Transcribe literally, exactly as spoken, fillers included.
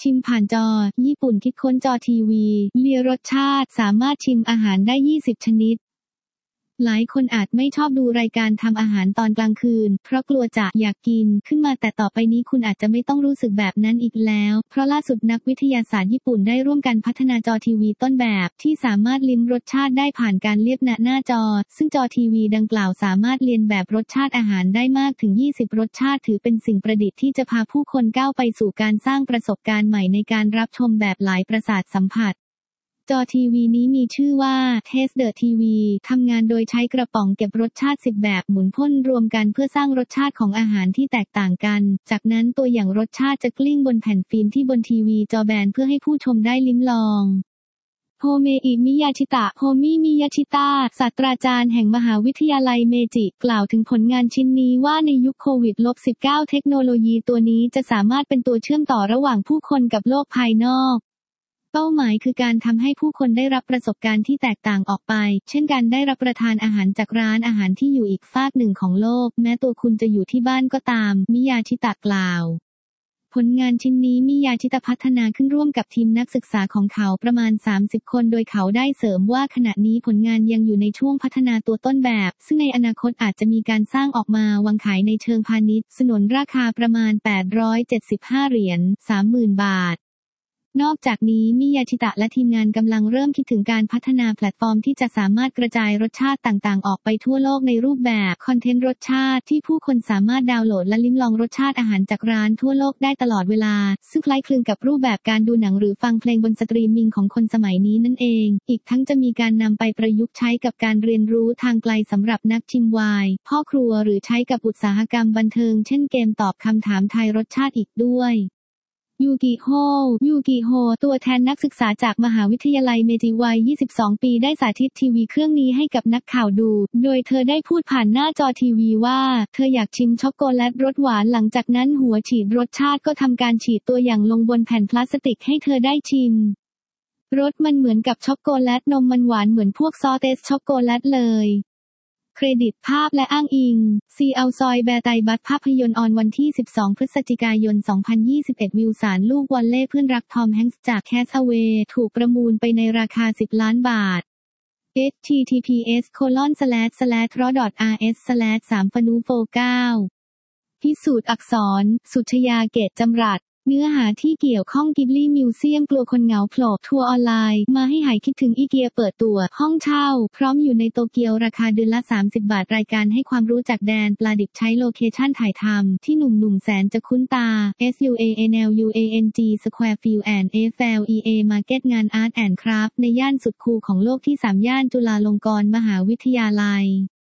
ชิมผ่านจอญี่ปุ่นคิดค้นจอทีวีเลียรสชาติสามารถชิมอาหารได้ยี่สิบชนิดหลายคนอาจไม่ชอบดูรายการทำอาหารตอนกลางคืนเพราะกลัวจะอยากกินขึ้นมาแต่ต่อไปนี้คุณอาจจะไม่ต้องรู้สึกแบบนั้นอีกแล้วเพราะล่าสุดนักวิทยาศาสตร์ญี่ปุ่นได้ร่วมกันพัฒนาจอทีวีต้นแบบที่สามารถลิ้มรสชาติได้ผ่านการเลียบณหน้าจอซึ่งจอทีวีดังกล่าวสามารถเลียนแบบรสชาติอาหารได้มากถึงยี่สิบรสชาติถือเป็นสิ่งประดิษฐ์ที่จะพาผู้คนก้าวไปสู่การสร้างประสบการณ์ใหม่ในการรับชมแบบหลายประสาทสัมผัสจอทีวีนี้มีชื่อว่า Taste the ที วี ทำงานโดยใช้กระป๋องเก็บรสชาติสิบแบบหมุนพ่นรวมกันเพื่อสร้างรสชาติของอาหารที่แตกต่างกันจากนั้นตัวอย่างรสชาติจะกลิ้งบนแผ่นฟิล์มที่บนทีวีจอแบนเพื่อให้ผู้ชมได้ลิ้มลองโฮเมอิมิยาชิตะโฮมิมิยาชิตะศาสตราจารย์แห่งมหาวิทยาลัยเมจิกล่าวถึงผลงานชิ้นนี้ว่าในยุคโควิด สิบเก้า เทคโนโลยีตัวนี้จะสามารถเป็นตัวเชื่อมต่อระหว่างผู้คนกับโลกภายนอกเป้าหมายคือการทำให้ผู้คนได้รับประสบการณ์ที่แตกต่างออกไปเช่นการได้รับประทานอาหารจากร้านอาหารที่อยู่อีกฟากหนึ่งของโลกแม้ตัวคุณจะอยู่ที่บ้านก็ตามมิยาชิตะกล่าวผลงานชิ้นนี้มิยาชิตะพัฒนาขึ้นร่วมกับทีมนักศึกษาของเขาประมาณสามสิบคนโดยเขาได้เสริมว่าขณะนี้ผลงานยังอยู่ในช่วงพัฒนาตัวต้นแบบซึ่งในอนาคตอาจจะมีการสร้างออกมาวางขายในเชิงพาณิชย์สนนราคาประมาณแปดร้อยเจ็ดสิบห้าเหรียญ สามหมื่น บาทนอกจากนี้มิยาชิตะและทีมงานกำลังเริ่มคิดถึงการพัฒนาแพลตฟอร์มที่จะสามารถกระจายรสชาติต่างๆออกไปทั่วโลกในรูปแบบคอนเทนต์รสชาติที่ผู้คนสามารถดาวน์โหลดและลิ้มลองรสชาติอาหารจากร้านทั่วโลกได้ตลอดเวลาซึ่งคล้ายคลึงกับรูปแบบการดูหนังหรือฟังเพลงบนสตรีมมิ่งของคนสมัยนี้นั่นเองอีกทั้งจะมีการนำไปประยุกต์ใช้กับการเรียนรู้ทางไกลสำหรับนักชิมไวน์พ่อครัวหรือใช้กับอุตสาหกรรมบันเทิงเช่นเกมตอบคำถามทายรสชาติอีกด้วยยูกิโฮ ยูกิโฮ ตัวแทนนักศึกษาจากมหาวิทยาลัยเมจิวัย ยี่สิบสอง ปีได้สาธิตทีวีเครื่องนี้ให้กับนักข่าวดู โดยเธอได้พูดผ่านหน้าจอทีวีว่าเธออยากชิมช็อกโกแลตรสหวานหลังจากนั้นหัวฉีดรสชาติก็ทำการฉีดตัวอย่างลงบนแผ่นพลาสติกให้เธอได้ชิมรสมันเหมือนกับช็อกโกแลตนมมันหวานเหมือนพวกซอเตสช็อกโกแลตเลยเครดิตภาพและอ้างอิง ซีเอาซอยแบร์ไตบัตภาพยนตร์ออนวันที่ สิบสอง พฤศจิกายน สองพันยี่สิบเอ็ด วิลสันลูกวอลเล่เพื่อนรักทอมแฮงค์จากแคสอเวย์ถูกประมูลไปในราคา สิบ ล้านบาท เอช ที ที พี เอส โคลอน สแลช สแลช รอ ดอท อาร์ เอส สแลช สาม ฟนูโฟ เก้า พิสูจน์อักษร สุชยาเกตจำรัดเนื้อหาที่เกี่ยวข้องกิบลี่มิวเซียมกลัวคนเหงาโผล่ทัวร์ออนไลน์มาให้หายคิดถึงอีเกียเปิดตัวห้องเช่าพร้อมอยู่ในโตเกียวราคาเดือนละสามสิบบาทรายการให้ความรู้จักแดนปลาดิบใช้โลเคชั่นถ่ายทำที่หนุ่มๆแสนจะคุ้นตา เอส ยู เอ เอ็น แอล ยู เอ เอ็น จี Square Field and เอ แอฟ แอล อี เอ Market งาน Art and Craft ในย่านสุดคูลของโลกที่สามย่านจุฬาลงกรณ์มหาวิทยาลัย